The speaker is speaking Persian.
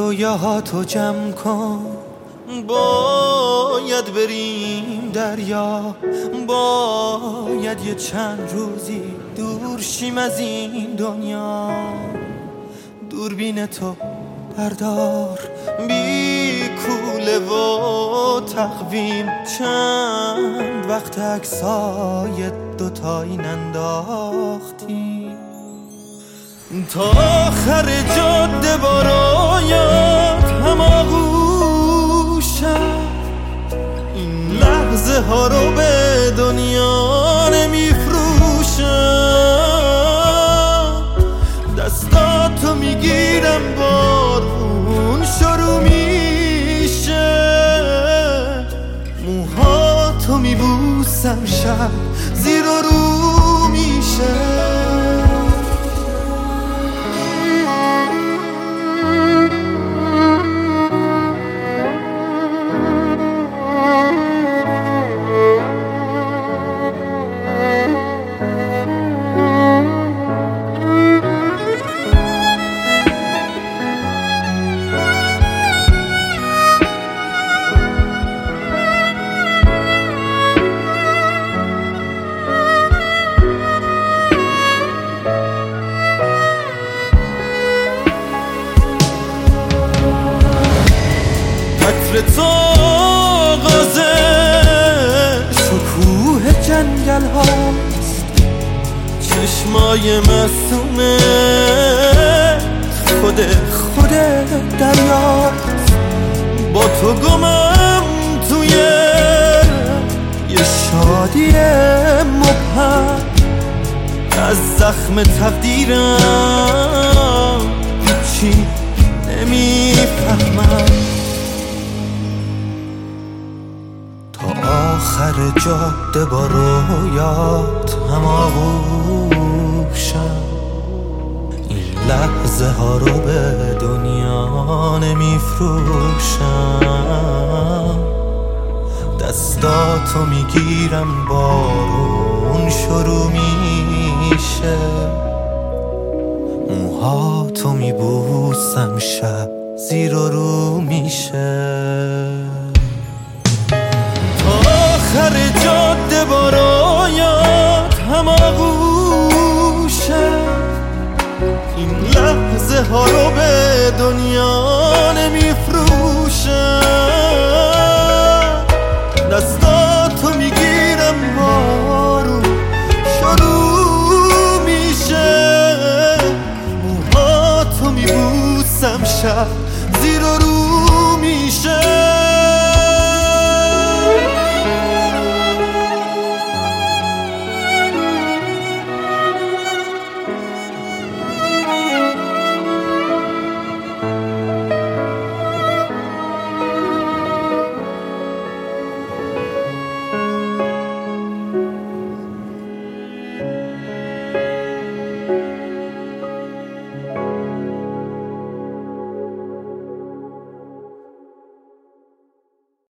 رویاهاتو جمع کن، باید بریم دریا، باید یه چند روزی دور شیم از این دنیا. دوربین تو بردار، بی کوله و تقویم، چند وقت عکسای دوتایی ننداختیم. تا آخر جاده با رویات هماغوشم، این لحظه ها رو به دنیا نمیفروشم. دستاتو میگیرم بارون شروع میشه، موهاتو میبوسم شب زیر و رو میشه. تو آغاز شکوه جنگل هاست، چشمای معصومه خود دریاست. با تو گمم توی یه شادی مبهم، از زخم تقدیرم هیچی نمیفهمم. آخر جاده با رویات هماغوشم، این لحظه ها رو به دنیا نمیفروشم. دستاتو میگیرم بارون شروع میشه، موهاتو میبوسم شب زیر و رو میشه. آخر